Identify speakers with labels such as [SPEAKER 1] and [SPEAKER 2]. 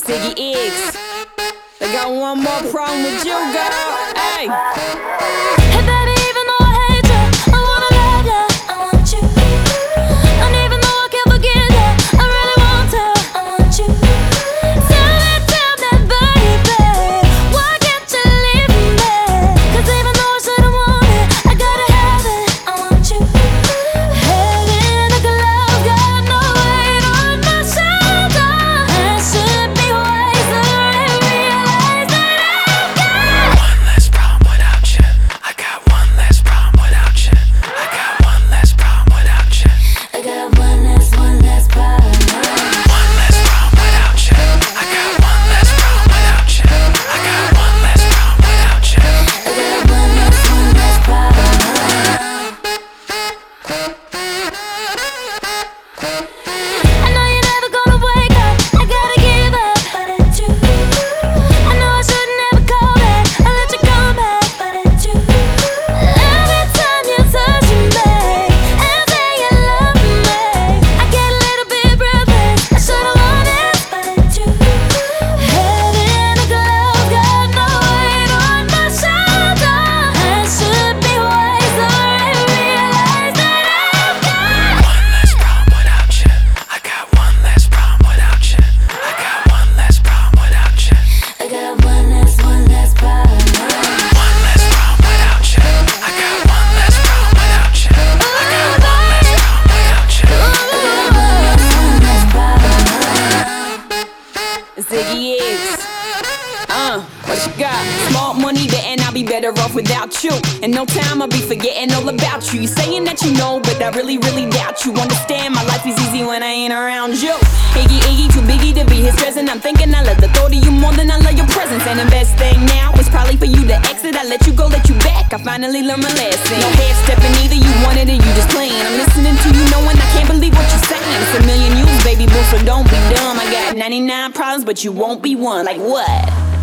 [SPEAKER 1] Ziggy Iggs. I got one more problem with you, girl. Hey.
[SPEAKER 2] Hey baby, even though I hate you, I wanna love you, I want you. And even though I can't forget you, I really want to, I want you. Tell me, baby, why can't you leave me? 'Cause even though I shouldn't want it, I gotta have it, I want you. Heaven like a love, got no weight on my shoulder. I should be wiser and realize that I've got
[SPEAKER 3] one less problem without you. I got one less problem without you. I got one less problem without you.
[SPEAKER 2] I got one less problem.
[SPEAKER 3] One less problem without you. I got one less problem without you. I got one less problem without you.
[SPEAKER 2] I got one less problem. I know you're never gonna wake up, I gotta give up, but it's you. I know I shouldn't ever call back, I let you come back, but it's you. Every time you touch me and say you love me, I get a little bit breathless, I should've known it, but it's you. Heaven like a love, got no weight on my shoulder. I should be wiser and realize that I've got
[SPEAKER 3] One less problem without you. I got one less problem without you. I got one less problem without you.
[SPEAKER 2] I got one less problem.
[SPEAKER 3] One less problem without you. I got one less problem without you. I got one less problem without you.
[SPEAKER 1] Ziggy Iggs. What you got? Small money, and I'll be better off without you. In no time, I'll be forgetting all about you. You saying that you know, but I really, really doubt you. Understand, my life is easy when I ain't around you. Iggy, Iggy, too biggie to be his present. I'm thinking I love the thought of you more than I love your presence. And the best thing now is probably for you to exit. I let you go, let you back. I finally learned my lesson. No half stepping either, you wanted it, you just playing. I'm listening to you knowing I can't believe what you're saying. It's a million you, baby boo, so don't be dumb. I got 99 problems, but you won't be one. Like what?